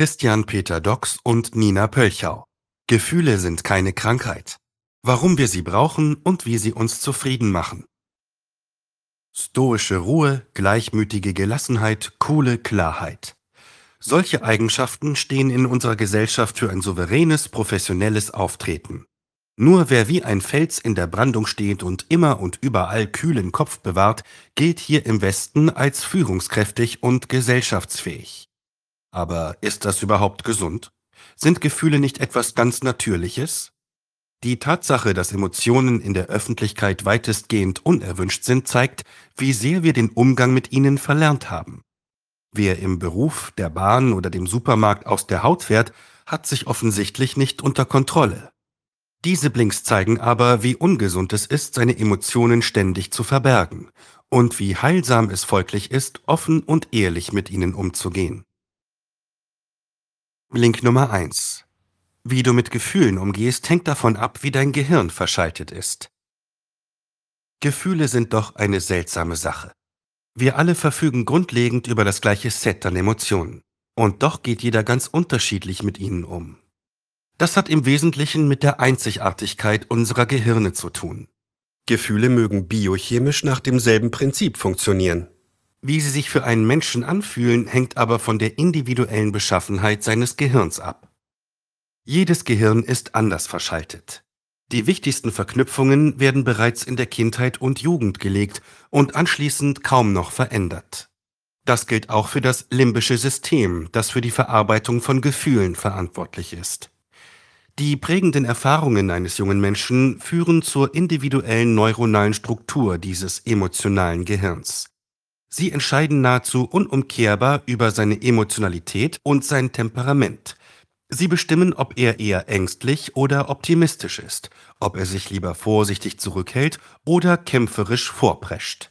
Christian Peter Dox und Nina Pölchau. Gefühle sind keine Krankheit. Warum wir sie brauchen und wie sie uns zufrieden machen. Stoische Ruhe, gleichmütige Gelassenheit, coole Klarheit. Solche Eigenschaften stehen in unserer Gesellschaft für ein souveränes, professionelles Auftreten. Nur wer wie ein Fels in der Brandung steht und immer und überall kühlen Kopf bewahrt, gilt hier im Westen als führungskräftig und gesellschaftsfähig. Aber ist das überhaupt gesund? Sind Gefühle nicht etwas ganz Natürliches? Die Tatsache, dass Emotionen in der Öffentlichkeit weitestgehend unerwünscht sind, zeigt, wie sehr wir den Umgang mit ihnen verlernt haben. Wer im Beruf, der Bahn oder dem Supermarkt aus der Haut fährt, hat sich offensichtlich nicht unter Kontrolle. Diese Blinks zeigen aber, wie ungesund es ist, seine Emotionen ständig zu verbergen und wie heilsam es folglich ist, offen und ehrlich mit ihnen umzugehen. Blink Nummer 1. Wie du mit Gefühlen umgehst, hängt davon ab, wie dein Gehirn verschaltet ist. Gefühle sind doch eine seltsame Sache. Wir alle verfügen grundlegend über das gleiche Set an Emotionen. Und doch geht jeder ganz unterschiedlich mit ihnen um. Das hat im Wesentlichen mit der Einzigartigkeit unserer Gehirne zu tun. Gefühle mögen biochemisch nach demselben Prinzip funktionieren. Wie sie sich für einen Menschen anfühlen, hängt aber von der individuellen Beschaffenheit seines Gehirns ab. Jedes Gehirn ist anders verschaltet. Die wichtigsten Verknüpfungen werden bereits in der Kindheit und Jugend gelegt und anschließend kaum noch verändert. Das gilt auch für das limbische System, das für die Verarbeitung von Gefühlen verantwortlich ist. Die prägenden Erfahrungen eines jungen Menschen führen zur individuellen neuronalen Struktur dieses emotionalen Gehirns. Sie entscheiden nahezu unumkehrbar über seine Emotionalität und sein Temperament. Sie bestimmen, ob er eher ängstlich oder optimistisch ist, ob er sich lieber vorsichtig zurückhält oder kämpferisch vorprescht.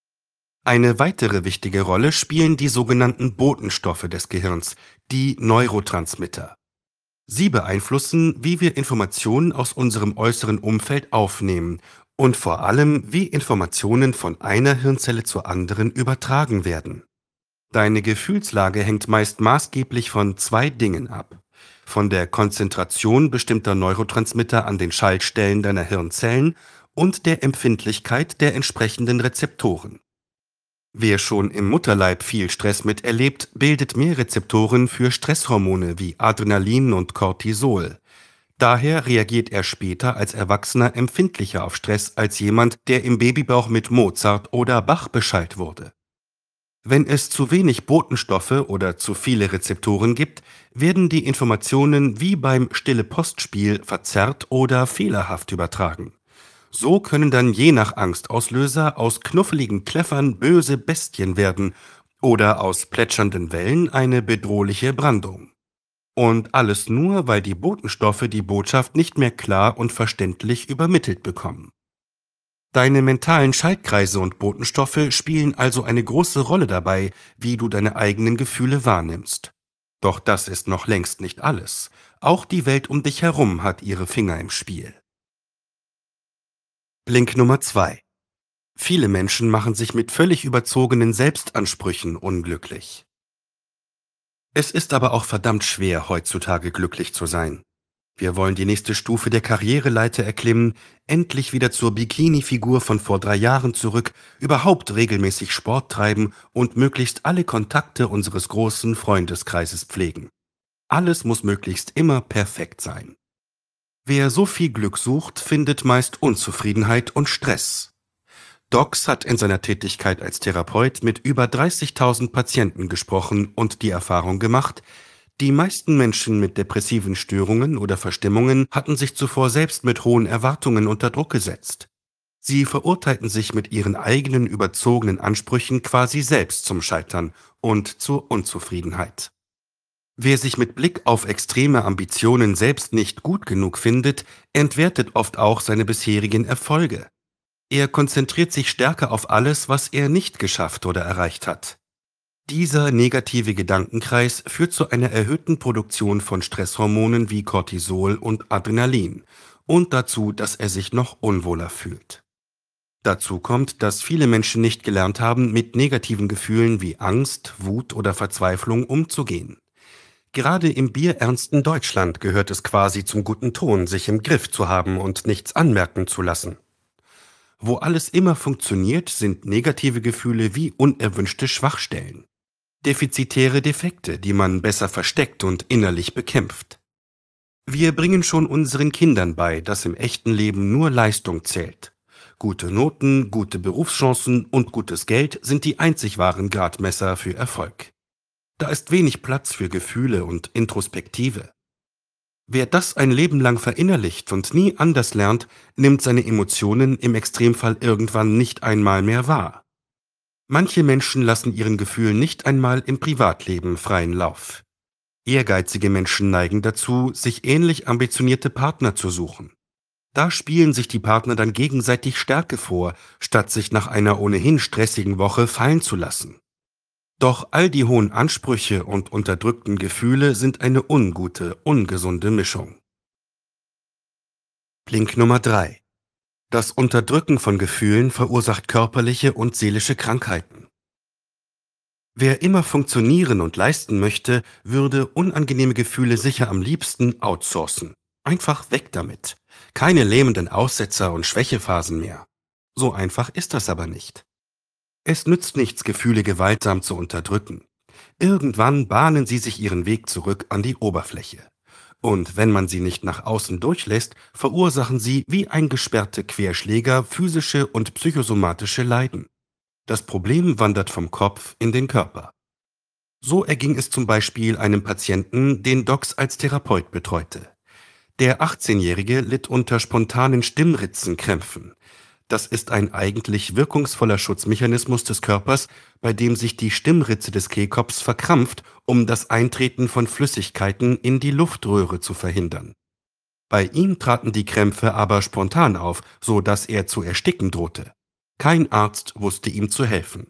Eine weitere wichtige Rolle spielen die sogenannten Botenstoffe des Gehirns, die Neurotransmitter. Sie beeinflussen, wie wir Informationen aus unserem äußeren Umfeld aufnehmen und vor allem, wie Informationen von einer Hirnzelle zur anderen übertragen werden. Deine Gefühlslage hängt meist maßgeblich von zwei Dingen ab: von der Konzentration bestimmter Neurotransmitter an den Schaltstellen deiner Hirnzellen und der Empfindlichkeit der entsprechenden Rezeptoren. Wer schon im Mutterleib viel Stress miterlebt, bildet mehr Rezeptoren für Stresshormone wie Adrenalin und Cortisol. Daher reagiert er später als Erwachsener empfindlicher auf Stress als jemand, der im Babybauch mit Mozart oder Bach beschallt wurde. Wenn es zu wenig Botenstoffe oder zu viele Rezeptoren gibt, werden die Informationen wie beim Stille-Post-Spiel verzerrt oder fehlerhaft übertragen. So können dann je nach Angstauslöser aus knuffeligen Kläffern böse Bestien werden oder aus plätschernden Wellen eine bedrohliche Brandung. Und alles nur, weil die Botenstoffe die Botschaft nicht mehr klar und verständlich übermittelt bekommen. Deine mentalen Schaltkreise und Botenstoffe spielen also eine große Rolle dabei, wie du deine eigenen Gefühle wahrnimmst. Doch das ist noch längst nicht alles. Auch die Welt um dich herum hat ihre Finger im Spiel. Blink Nummer 2. Viele Menschen machen sich mit völlig überzogenen Selbstansprüchen unglücklich. Es ist aber auch verdammt schwer, heutzutage glücklich zu sein. Wir wollen die nächste Stufe der Karriereleiter erklimmen, endlich wieder zur Bikini-Figur von vor 3 Jahren zurück, überhaupt regelmäßig Sport treiben und möglichst alle Kontakte unseres großen Freundeskreises pflegen. Alles muss möglichst immer perfekt sein. Wer so viel Glück sucht, findet meist Unzufriedenheit und Stress. Dox hat in seiner Tätigkeit als Therapeut mit über 30.000 Patienten gesprochen und die Erfahrung gemacht: Die meisten Menschen mit depressiven Störungen oder Verstimmungen hatten sich zuvor selbst mit hohen Erwartungen unter Druck gesetzt. Sie verurteilten sich mit ihren eigenen überzogenen Ansprüchen quasi selbst zum Scheitern und zur Unzufriedenheit. Wer sich mit Blick auf extreme Ambitionen selbst nicht gut genug findet, entwertet oft auch seine bisherigen Erfolge. Er konzentriert sich stärker auf alles, was er nicht geschafft oder erreicht hat. Dieser negative Gedankenkreis führt zu einer erhöhten Produktion von Stresshormonen wie Cortisol und Adrenalin und dazu, dass er sich noch unwohler fühlt. Dazu kommt, dass viele Menschen nicht gelernt haben, mit negativen Gefühlen wie Angst, Wut oder Verzweiflung umzugehen. Gerade im bierernsten Deutschland gehört es quasi zum guten Ton, sich im Griff zu haben und nichts anmerken zu lassen. Wo alles immer funktioniert, sind negative Gefühle wie unerwünschte Schwachstellen. Defizitäre Defekte, die man besser versteckt und innerlich bekämpft. Wir bringen schon unseren Kindern bei, dass im echten Leben nur Leistung zählt. Gute Noten, gute Berufschancen und gutes Geld sind die einzig wahren Gradmesser für Erfolg. Da ist wenig Platz für Gefühle und Introspektive. Wer das ein Leben lang verinnerlicht und nie anders lernt, nimmt seine Emotionen im Extremfall irgendwann nicht einmal mehr wahr. Manche Menschen lassen ihren Gefühlen nicht einmal im Privatleben freien Lauf. Ehrgeizige Menschen neigen dazu, sich ähnlich ambitionierte Partner zu suchen. Da spielen sich die Partner dann gegenseitig Stärke vor, statt sich nach einer ohnehin stressigen Woche fallen zu lassen. Doch all die hohen Ansprüche und unterdrückten Gefühle sind eine ungute, ungesunde Mischung. Blink Nummer 3: Das Unterdrücken von Gefühlen verursacht körperliche und seelische Krankheiten. Wer immer funktionieren und leisten möchte, würde unangenehme Gefühle sicher am liebsten outsourcen. Einfach weg damit. Keine lähmenden Aussetzer und Schwächephasen mehr. So einfach ist das aber nicht. Es nützt nichts, Gefühle gewaltsam zu unterdrücken. Irgendwann bahnen sie sich ihren Weg zurück an die Oberfläche. Und wenn man sie nicht nach außen durchlässt, verursachen sie wie eingesperrte Querschläger physische und psychosomatische Leiden. Das Problem wandert vom Kopf in den Körper. So erging es zum Beispiel einem Patienten, den Docs als Therapeut betreute. Der 18-Jährige litt unter spontanen Stimmritzenkrämpfen. Das ist ein eigentlich wirkungsvoller Schutzmechanismus des Körpers, bei dem sich die Stimmritze des Kehlkopfs verkrampft, um das Eintreten von Flüssigkeiten in die Luftröhre zu verhindern. Bei ihm traten die Krämpfe aber spontan auf, so dass er zu ersticken drohte. Kein Arzt wusste ihm zu helfen.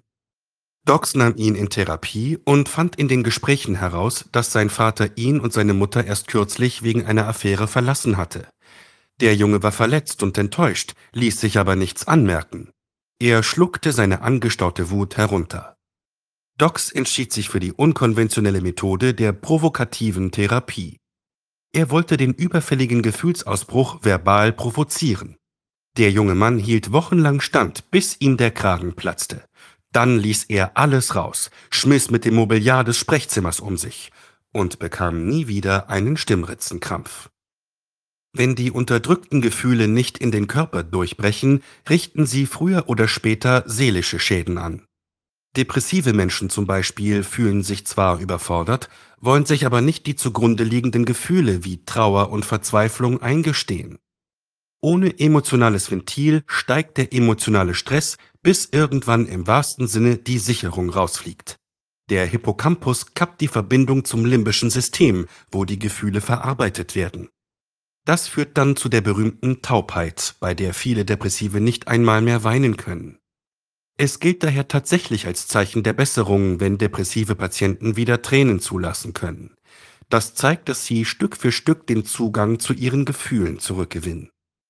Docs nahm ihn in Therapie und fand in den Gesprächen heraus, dass sein Vater ihn und seine Mutter erst kürzlich wegen einer Affäre verlassen hatte. Der Junge war verletzt und enttäuscht, ließ sich aber nichts anmerken. Er schluckte seine angestaute Wut herunter. Docs entschied sich für die unkonventionelle Methode der provokativen Therapie. Er wollte den überfälligen Gefühlsausbruch verbal provozieren. Der junge Mann hielt wochenlang stand, bis ihm der Kragen platzte. Dann ließ er alles raus, schmiss mit dem Mobiliar des Sprechzimmers um sich und bekam nie wieder einen Stimmritzenkrampf. Wenn die unterdrückten Gefühle nicht in den Körper durchbrechen, richten sie früher oder später seelische Schäden an. Depressive Menschen zum Beispiel fühlen sich zwar überfordert, wollen sich aber nicht die zugrunde liegenden Gefühle wie Trauer und Verzweiflung eingestehen. Ohne emotionales Ventil steigt der emotionale Stress, bis irgendwann im wahrsten Sinne die Sicherung rausfliegt. Der Hippocampus kappt die Verbindung zum limbischen System, wo die Gefühle verarbeitet werden. Das führt dann zu der berühmten Taubheit, bei der viele Depressive nicht einmal mehr weinen können. Es gilt daher tatsächlich als Zeichen der Besserung, wenn depressive Patienten wieder Tränen zulassen können. Das zeigt, dass sie Stück für Stück den Zugang zu ihren Gefühlen zurückgewinnen.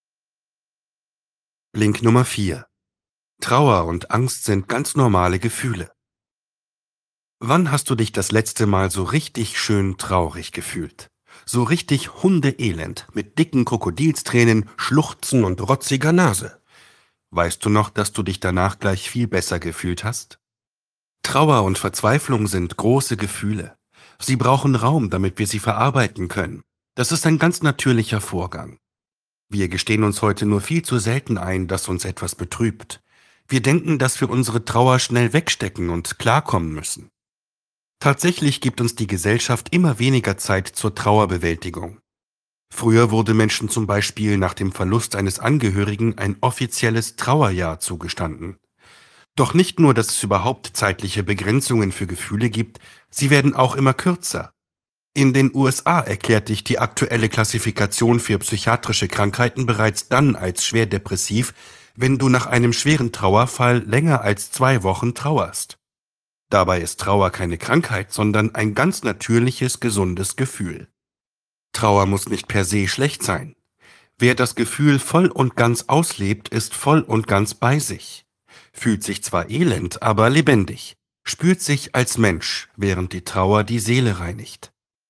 Blink Nummer 4: Trauer und Angst sind ganz normale Gefühle. Wann hast du dich das letzte Mal so richtig schön traurig gefühlt? So richtig Hundeelend, mit dicken Krokodilstränen, Schluchzen und rotziger Nase. Weißt du noch, dass du dich danach gleich viel besser gefühlt hast? Trauer und Verzweiflung sind große Gefühle. Sie brauchen Raum, damit wir sie verarbeiten können. Das ist ein ganz natürlicher Vorgang. Wir gestehen uns heute nur viel zu selten ein, dass uns etwas betrübt. Wir denken, dass wir unsere Trauer schnell wegstecken und klarkommen müssen. Tatsächlich gibt uns die Gesellschaft immer weniger Zeit zur Trauerbewältigung. Früher wurde Menschen zum Beispiel nach dem Verlust eines Angehörigen ein offizielles Trauerjahr zugestanden. Doch nicht nur, dass es überhaupt zeitliche Begrenzungen für Gefühle gibt, sie werden auch immer kürzer. In den USA erklärt dich die aktuelle Klassifikation für psychiatrische Krankheiten bereits dann als schwer depressiv, wenn du nach einem schweren Trauerfall länger als 2 Wochen trauerst. Dabei ist Trauer keine Krankheit, sondern ein ganz natürliches, gesundes Gefühl. Trauer muss nicht per se schlecht sein. Wer das Gefühl voll und ganz auslebt, ist voll und ganz bei sich. Fühlt sich zwar elend, aber lebendig. Spürt sich als Mensch, während die Trauer die Seele reinigt.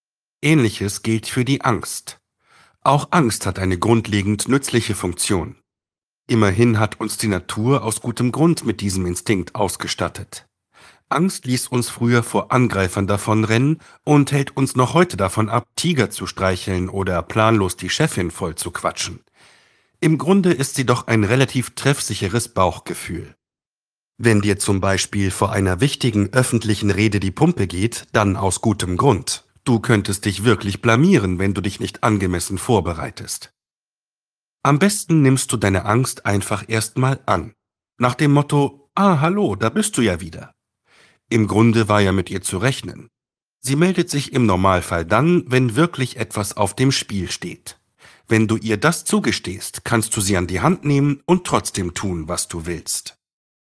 Ähnliches gilt für die Angst. Auch Angst hat eine grundlegend nützliche Funktion. Immerhin hat uns die Natur aus gutem Grund mit diesem Instinkt ausgestattet. Angst ließ uns früher vor Angreifern davonrennen und hält uns noch heute davon ab, Tiger zu streicheln oder planlos die Chefin voll zu quatschen. Im Grunde ist sie doch ein relativ treffsicheres Bauchgefühl. Wenn dir zum Beispiel vor einer wichtigen öffentlichen Rede die Pumpe geht, dann aus gutem Grund. Du könntest dich wirklich blamieren, wenn du dich nicht angemessen vorbereitest. Am besten nimmst du deine Angst einfach erstmal an. Nach dem Motto, ah, hallo, da bist du ja wieder. Im Grunde war ja mit ihr zu rechnen. Sie meldet sich im Normalfall dann, wenn wirklich etwas auf dem Spiel steht. Wenn du ihr das zugestehst, kannst du sie an die Hand nehmen und trotzdem tun, was du willst.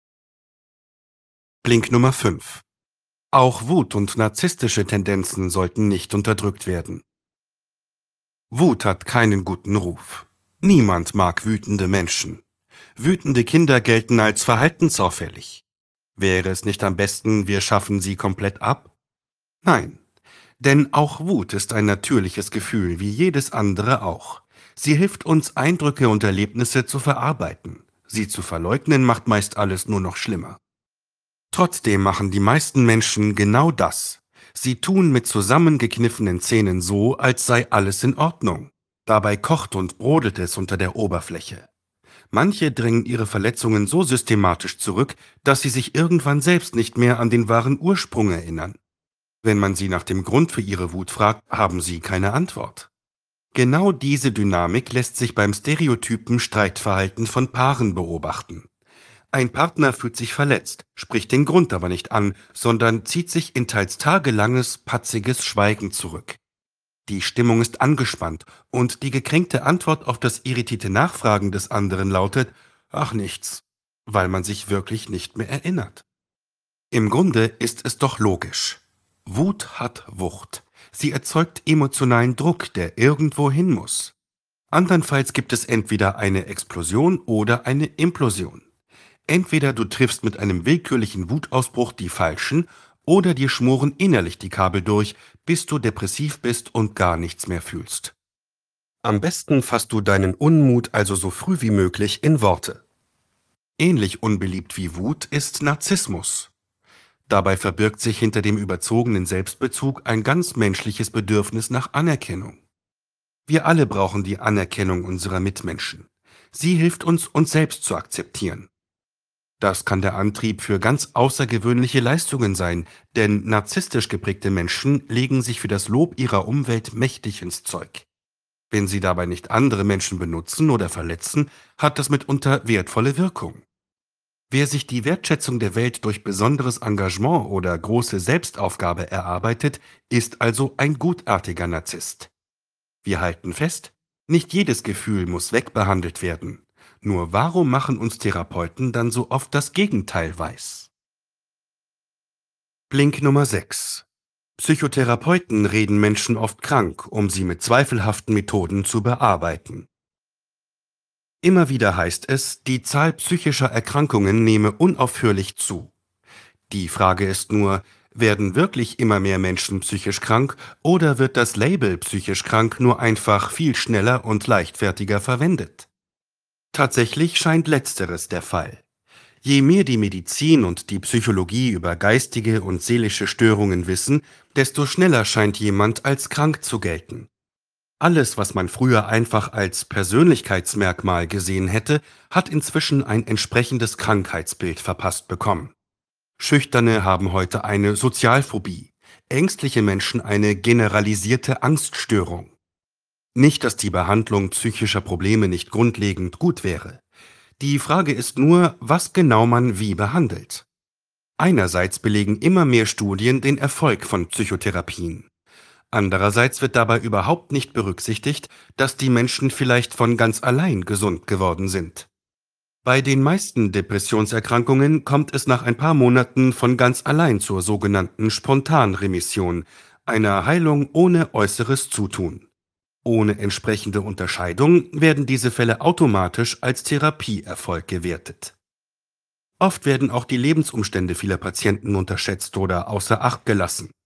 Blink Nummer 5. Auch Wut und narzisstische Tendenzen sollten nicht unterdrückt werden. Wut hat keinen guten Ruf. Niemand mag wütende Menschen. Wütende Kinder gelten als verhaltensauffällig. Wäre es nicht am besten, wir schaffen sie komplett ab? Nein, denn auch Wut ist ein natürliches Gefühl, wie jedes andere auch. Sie hilft uns, Eindrücke und Erlebnisse zu verarbeiten. Sie zu verleugnen macht meist alles nur noch schlimmer. Trotzdem machen die meisten Menschen genau das. Sie tun mit zusammengekniffenen Zähnen so, als sei alles in Ordnung. Dabei kocht und brodelt es unter der Oberfläche. Manche drängen ihre Verletzungen so systematisch zurück, dass sie sich irgendwann selbst nicht mehr an den wahren Ursprung erinnern. Wenn man sie nach dem Grund für ihre Wut fragt, haben sie keine Antwort. Genau diese Dynamik lässt sich beim stereotypen Streitverhalten von Paaren beobachten. Ein Partner fühlt sich verletzt, spricht den Grund aber nicht an, sondern zieht sich in teils tagelanges, patziges Schweigen zurück. Die Stimmung ist angespannt und die gekränkte Antwort auf das irritierte Nachfragen des anderen lautet: Ach nichts, weil man sich wirklich nicht mehr erinnert. Im Grunde ist es doch logisch. Wut hat Wucht. Sie erzeugt emotionalen Druck, der irgendwo hin muss. Andernfalls gibt es entweder eine Explosion oder eine Implosion. Entweder du triffst mit einem willkürlichen Wutausbruch die Falschen, oder dir schmoren innerlich die Kabel durch, bis du depressiv bist und gar nichts mehr fühlst. Am besten fasst du deinen Unmut also so früh wie möglich in Worte. Ähnlich unbeliebt wie Wut ist Narzissmus. Dabei verbirgt sich hinter dem überzogenen Selbstbezug ein ganz menschliches Bedürfnis nach Anerkennung. Wir alle brauchen die Anerkennung unserer Mitmenschen. Sie hilft uns, uns selbst zu akzeptieren. Das kann der Antrieb für ganz außergewöhnliche Leistungen sein, denn narzisstisch geprägte Menschen legen sich für das Lob ihrer Umwelt mächtig ins Zeug. Wenn sie dabei nicht andere Menschen benutzen oder verletzen, hat das mitunter wertvolle Wirkung. Wer sich die Wertschätzung der Welt durch besonderes Engagement oder große Selbstaufgabe erarbeitet, ist also ein gutartiger Narzisst. Wir halten fest, nicht jedes Gefühl muss wegbehandelt werden. Nur warum machen uns Therapeuten dann so oft das Gegenteil weiß? Blink Nummer 6. Psychotherapeuten reden Menschen oft krank, um sie mit zweifelhaften Methoden zu bearbeiten. Immer wieder heißt es, die Zahl psychischer Erkrankungen nehme unaufhörlich zu. Die Frage ist nur, werden wirklich immer mehr Menschen psychisch krank oder wird das Label psychisch krank nur einfach viel schneller und leichtfertiger verwendet? Tatsächlich scheint letzteres der Fall. Je mehr die Medizin und die Psychologie über geistige und seelische Störungen wissen, desto schneller scheint jemand als krank zu gelten. Alles, was man früher einfach als Persönlichkeitsmerkmal gesehen hätte, hat inzwischen ein entsprechendes Krankheitsbild verpasst bekommen. Schüchterne haben heute eine Sozialphobie, ängstliche Menschen eine generalisierte Angststörung. Nicht, dass die Behandlung psychischer Probleme nicht grundlegend gut wäre. Die Frage ist nur, was genau man wie behandelt. Einerseits belegen immer mehr Studien den Erfolg von Psychotherapien. Andererseits wird dabei überhaupt nicht berücksichtigt, dass die Menschen vielleicht von ganz allein gesund geworden sind. Bei den meisten Depressionserkrankungen kommt es nach ein paar Monaten von ganz allein zur sogenannten Spontanremission, einer Heilung ohne äußeres Zutun. Ohne entsprechende Unterscheidung werden diese Fälle automatisch als Therapieerfolg gewertet. Oft werden auch die Lebensumstände vieler Patienten unterschätzt oder außer Acht gelassen.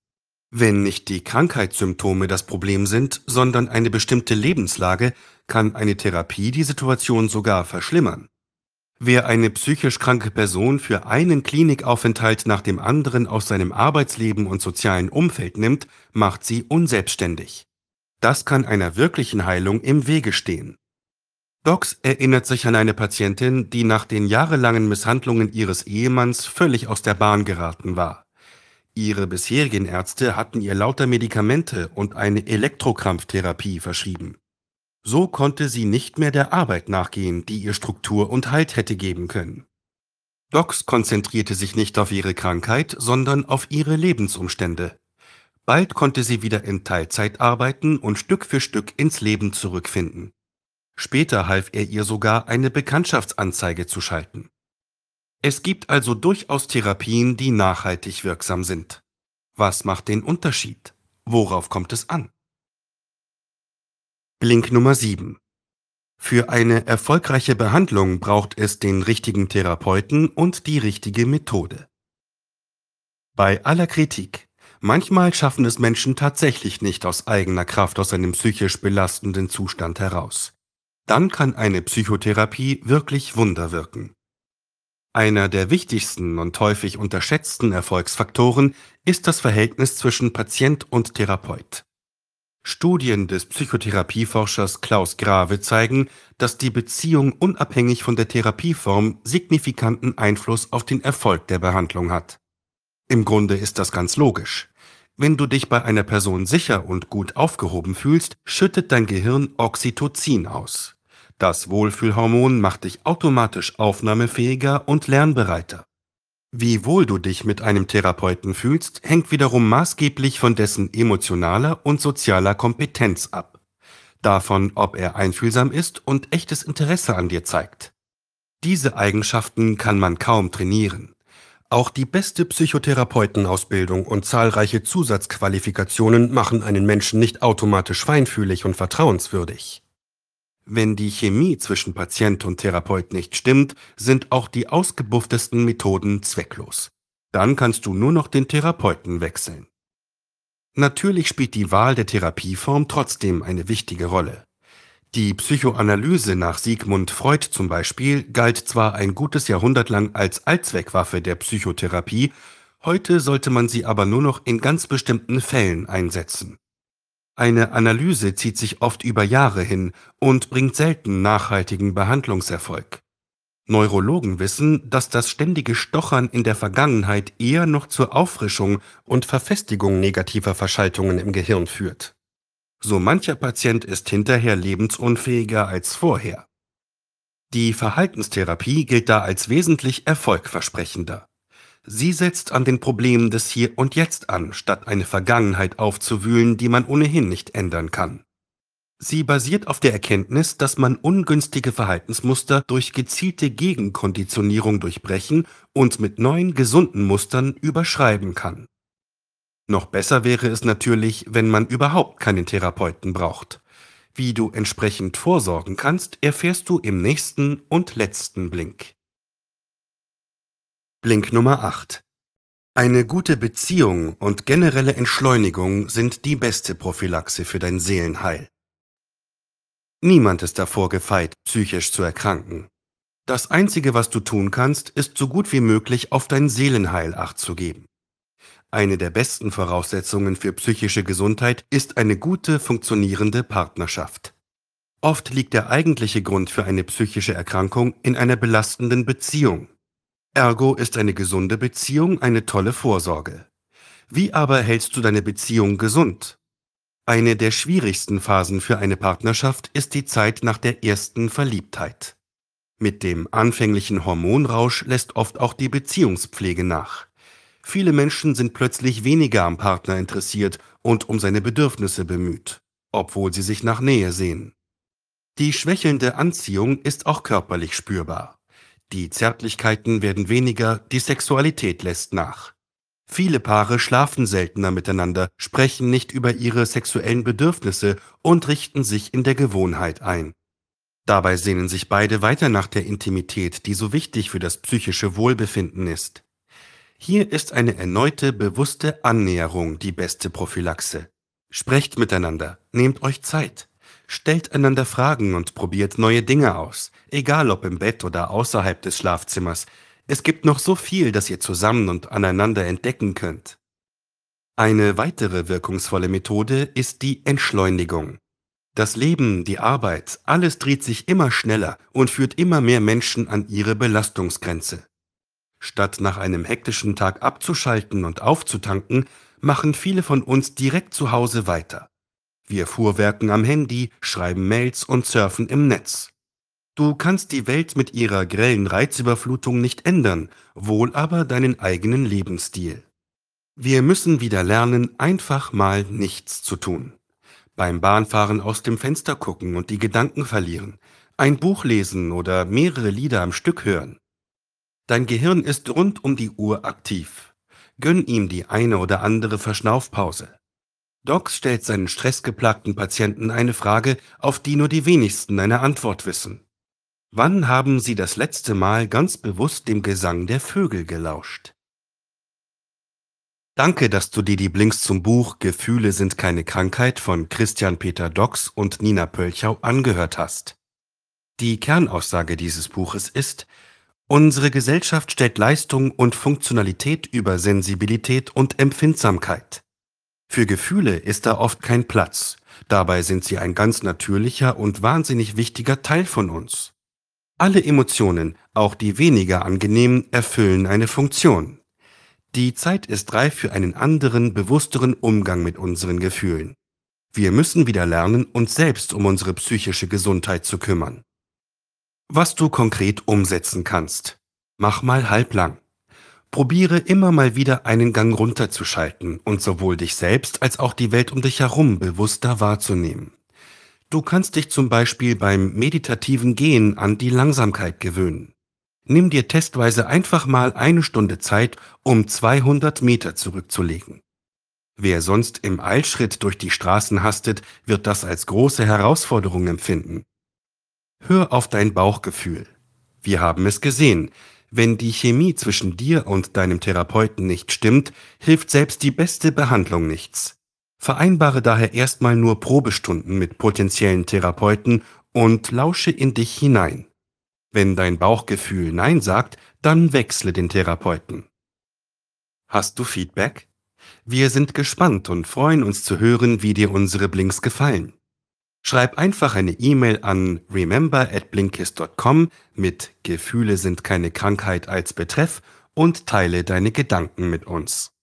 Wenn nicht die Krankheitssymptome das Problem sind, sondern eine bestimmte Lebenslage, kann eine Therapie die Situation sogar verschlimmern. Wer eine psychisch kranke Person für einen Klinikaufenthalt nach dem anderen aus seinem Arbeitsleben und sozialen Umfeld nimmt, macht sie unselbstständig. Das kann einer wirklichen Heilung im Wege stehen. Docs erinnert sich an eine Patientin, die nach den jahrelangen Misshandlungen ihres Ehemanns völlig aus der Bahn geraten war. Ihre bisherigen Ärzte hatten ihr lauter Medikamente und eine Elektrokrampftherapie verschrieben. So konnte sie nicht mehr der Arbeit nachgehen, die ihr Struktur und Halt hätte geben können. Docs konzentrierte sich nicht auf ihre Krankheit, sondern auf ihre Lebensumstände. Bald konnte sie wieder in Teilzeit arbeiten und Stück für Stück ins Leben zurückfinden. Später half er ihr sogar, eine Bekanntschaftsanzeige zu schalten. Es gibt also durchaus Therapien, die nachhaltig wirksam sind. Was macht den Unterschied? Worauf kommt es an? Blink Nummer 7. Für eine erfolgreiche Behandlung braucht es den richtigen Therapeuten und die richtige Methode. Bei aller Kritik, manchmal schaffen es Menschen tatsächlich nicht aus eigener Kraft aus einem psychisch belastenden Zustand heraus. Dann kann eine Psychotherapie wirklich Wunder wirken. Einer der wichtigsten und häufig unterschätzten Erfolgsfaktoren ist das Verhältnis zwischen Patient und Therapeut. Studien des Psychotherapieforschers Klaus Grave zeigen, dass die Beziehung unabhängig von der Therapieform signifikanten Einfluss auf den Erfolg der Behandlung hat. Im Grunde ist das ganz logisch. Wenn du dich bei einer Person sicher und gut aufgehoben fühlst, schüttet dein Gehirn Oxytocin aus. Das Wohlfühlhormon macht dich automatisch aufnahmefähiger und lernbereiter. Wie wohl du dich mit einem Therapeuten fühlst, hängt wiederum maßgeblich von dessen emotionaler und sozialer Kompetenz ab. Davon, ob er einfühlsam ist und echtes Interesse an dir zeigt. Diese Eigenschaften kann man kaum trainieren. Auch die beste Psychotherapeutenausbildung und zahlreiche Zusatzqualifikationen machen einen Menschen nicht automatisch feinfühlig und vertrauenswürdig. Wenn die Chemie zwischen Patient und Therapeut nicht stimmt, sind auch die ausgebufftesten Methoden zwecklos. Dann kannst du nur noch den Therapeuten wechseln. Natürlich spielt die Wahl der Therapieform trotzdem eine wichtige Rolle. Die Psychoanalyse nach Sigmund Freud zum Beispiel galt zwar ein gutes Jahrhundert lang als Allzweckwaffe der Psychotherapie, heute sollte man sie aber nur noch in ganz bestimmten Fällen einsetzen. Eine Analyse zieht sich oft über Jahre hin und bringt selten nachhaltigen Behandlungserfolg. Neurologen wissen, dass das ständige Stochern in der Vergangenheit eher noch zur Auffrischung und Verfestigung negativer Verschaltungen im Gehirn führt. So mancher Patient ist hinterher lebensunfähiger als vorher. Die Verhaltenstherapie gilt da als wesentlich erfolgversprechender. Sie setzt an den Problemen des Hier und Jetzt an, statt eine Vergangenheit aufzuwühlen, die man ohnehin nicht ändern kann. Sie basiert auf der Erkenntnis, dass man ungünstige Verhaltensmuster durch gezielte Gegenkonditionierung durchbrechen und mit neuen, gesunden Mustern überschreiben kann. Noch besser wäre es natürlich, wenn man überhaupt keinen Therapeuten braucht. Wie du entsprechend vorsorgen kannst, erfährst du im nächsten und letzten Blink. Blink Nummer 8. Eine gute Beziehung und generelle Entschleunigung sind die beste Prophylaxe für dein Seelenheil. Niemand ist davor gefeit, psychisch zu erkranken. Das Einzige, was du tun kannst, ist so gut wie möglich auf dein Seelenheil Acht zu geben. Eine der besten Voraussetzungen für psychische Gesundheit ist eine gute, funktionierende Partnerschaft. Oft liegt der eigentliche Grund für eine psychische Erkrankung in einer belastenden Beziehung. Ergo ist eine gesunde Beziehung eine tolle Vorsorge. Wie aber hältst du deine Beziehung gesund? Eine der schwierigsten Phasen für eine Partnerschaft ist die Zeit nach der ersten Verliebtheit. Mit dem anfänglichen Hormonrausch lässt oft auch die Beziehungspflege nach. Viele Menschen sind plötzlich weniger am Partner interessiert und um seine Bedürfnisse bemüht, obwohl sie sich nach Nähe sehen. Die schwächelnde Anziehung ist auch körperlich spürbar. Die Zärtlichkeiten werden weniger, die Sexualität lässt nach. Viele Paare schlafen seltener miteinander, sprechen nicht über ihre sexuellen Bedürfnisse und richten sich in der Gewohnheit ein. Dabei sehnen sich beide weiter nach der Intimität, die so wichtig für das psychische Wohlbefinden ist. Hier ist eine erneute bewusste Annäherung die beste Prophylaxe. Sprecht miteinander, nehmt euch Zeit, stellt einander Fragen und probiert neue Dinge aus, egal ob im Bett oder außerhalb des Schlafzimmers. Es gibt noch so viel, das ihr zusammen und aneinander entdecken könnt. Eine weitere wirkungsvolle Methode ist die Entschleunigung. Das Leben, die Arbeit, alles dreht sich immer schneller und führt immer mehr Menschen an ihre Belastungsgrenze. Statt nach einem hektischen Tag abzuschalten und aufzutanken, machen viele von uns direkt zu Hause weiter. Wir fuhrwerken am Handy, schreiben Mails und surfen im Netz. Du kannst die Welt mit ihrer grellen Reizüberflutung nicht ändern, wohl aber deinen eigenen Lebensstil. Wir müssen wieder lernen, einfach mal nichts zu tun. Beim Bahnfahren aus dem Fenster gucken und die Gedanken verlieren, ein Buch lesen oder mehrere Lieder am Stück hören. Dein Gehirn ist rund um die Uhr aktiv. Gönn ihm die eine oder andere Verschnaufpause. Docs stellt seinen stressgeplagten Patienten eine Frage, auf die nur die wenigsten eine Antwort wissen. Wann haben Sie das letzte Mal ganz bewusst dem Gesang der Vögel gelauscht? Danke, dass du dir die Blinks zum Buch Gefühle sind keine Krankheit von Christian Peter Docs und Nina Pölchau angehört hast. Die Kernaussage dieses Buches ist: Unsere Gesellschaft stellt Leistung und Funktionalität über Sensibilität und Empfindsamkeit. Für Gefühle ist da oft kein Platz. Dabei sind sie ein ganz natürlicher und wahnsinnig wichtiger Teil von uns. Alle Emotionen, auch die weniger angenehmen, erfüllen eine Funktion. Die Zeit ist reif für einen anderen, bewussteren Umgang mit unseren Gefühlen. Wir müssen wieder lernen, uns selbst um unsere psychische Gesundheit zu kümmern. Was du konkret umsetzen kannst. Mach mal halblang. Probiere immer mal wieder einen Gang runterzuschalten und sowohl dich selbst als auch die Welt um dich herum bewusster wahrzunehmen. Du kannst dich zum Beispiel beim meditativen Gehen an die Langsamkeit gewöhnen. Nimm dir testweise einfach mal eine Stunde Zeit, um 200 Meter zurückzulegen. Wer sonst im Eilschritt durch die Straßen hastet, wird das als große Herausforderung empfinden. Hör auf dein Bauchgefühl. Wir haben es gesehen. Wenn die Chemie zwischen dir und deinem Therapeuten nicht stimmt, hilft selbst die beste Behandlung nichts. Vereinbare daher erstmal nur Probestunden mit potenziellen Therapeuten und lausche in dich hinein. Wenn dein Bauchgefühl Nein sagt, dann wechsle den Therapeuten. Hast du Feedback? Wir sind gespannt und freuen uns zu hören, wie dir unsere Blinks gefallen. Schreib einfach eine E-Mail an remember@blinkist.com mit Gefühle sind keine Krankheit als Betreff und teile deine Gedanken mit uns.